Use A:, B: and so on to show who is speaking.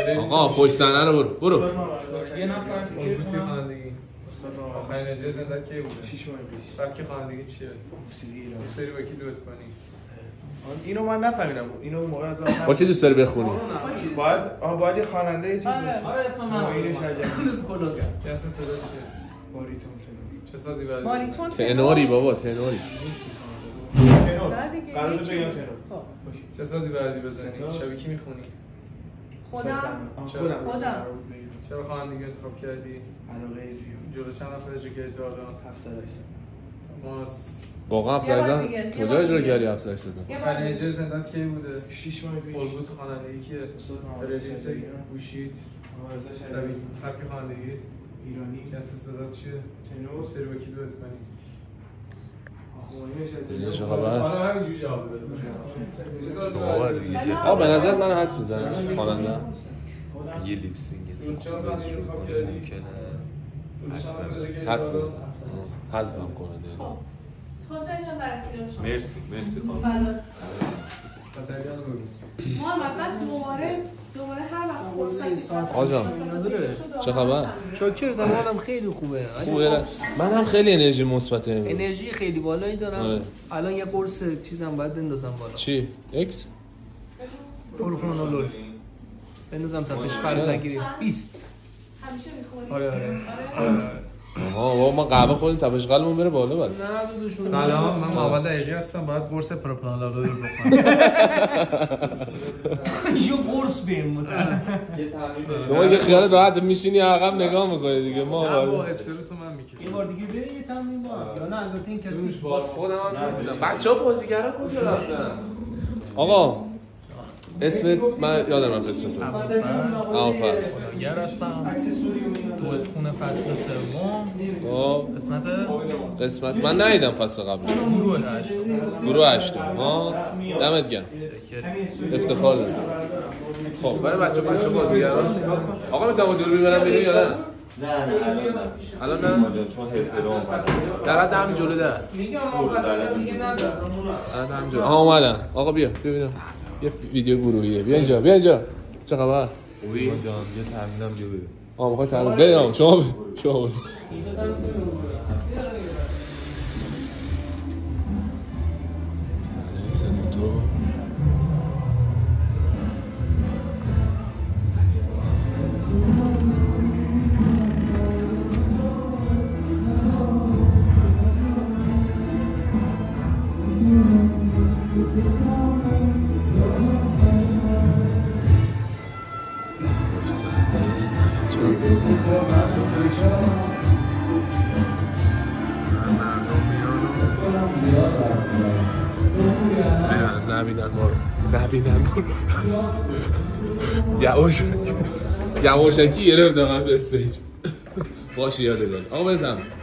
A: آقا پشت صحنه رو برو.
B: یه نفر توی خوانندگی آخرین اجرای زندت کی بوده؟
C: 6 ماه پیش.
B: سبک خوانندگی چیه؟
C: موسیقی ایران.
B: دوست داری با کی دوئت کنی؟
C: اینو من نفهمیدم. اینو موقع از
A: با کی دوست داری بخونی؟
C: باید یه خواننده چیز باشه.
B: آره اسم من
C: معین شجریان.
B: کلوگا. جنس صدا چیه؟
C: باریتون.
B: چه سازی بلدی؟
D: باریتون
A: تنوری بابا تنوری.
C: تنور. قرارش بگم تنور.
B: چه سازی بلدی بزنی؟ شبیه کی میخونی؟
D: خودم.
B: چرا خوانندگی انتخاب کردی؟
C: علاقه زیاد.
B: جلو چند نفر اجرا کردی تا الان؟
C: 780.
A: واقعا 780 کجا اجرا کردی 780
B: آخرین اجرای زندت کی بوده؟
C: 6 ماه پیش.
B: الگو تو خوانندگی کیه؟ رئیس گوشیت سبک خوانندگیت
C: ایرانی.
B: جنس صدا چیه؟
C: تنور.
B: دوست داری با کی دوئت کنی؟
A: چه خبر؟
B: حالا همینجوری جواب بده.
A: آقا به نظر من حدس میزنم خواننده
E: یه لیپسینگ
B: چرا خوانندگی انتخاب کردی؟
E: ممکنه
A: حدس میزنم حذفم کننده
D: حسین جان بررسی شما.
E: مرسی خانم.
B: خاطریان رو بگو.
D: محمد بعد دوباره هر وقت فرصتی
A: آقا جان چه خبر؟
F: چاکر حالم خیلی خوبه.
A: خوبه. من هم خیلی انرژی مثبت امروز.
F: انرژی خیلی بالایی دارم. الان یه قرص چیزم باید بندازم بالا.
A: چی؟ ایکس؟
F: پروپرانولول. بندازم تا فشار نگیری. 20.
D: همیشه میخوری؟
F: آره.
A: آها بابا ما قهوه خوریم تپش قلبمون بره بالا بعد.
F: نه دودشون.
B: سلام من محمد دقیقی هستم. باید قرص پروپرانولول رو بخورم.
F: یه قرص بهم
A: شما که خیال راحت میشینی عقب نگاه میکنی دیگه ما
B: با استرس من میکشم.
F: یه بار دیگه بریم یه تمرین با. یا نه البته این کسی
A: خودم هم نیستم. بچه‌ها بازیگرا کجا رفتن؟ آقا اسمت من یادم رفت اسمت رو. آفرین.
F: گر هستم. دوئت خونه فصل سوم.
A: قسمت من ندیدم فصل قبل. گروه 8. دمت گرم. افتخار دارم. خب برای بچه بازیگرا آقا میتونم دوربین برم بیرون یا نه؟ الان نه؟
E: چون هپرون
A: در حد همین جلو در
B: میگم آخر دیگه ندارم.
A: همین جلو اومدن. آقا بیا ببینم یه ویدیو گروهیه. بیا اینجا چه خبر؟
E: خوبی؟ جان یه تمرینم بیا بریم.
A: میخوای تمرین بریم شما صدا تو نبینن ما رو یواشکی گرفتم از استیج باشه یاد دارم آقا بریم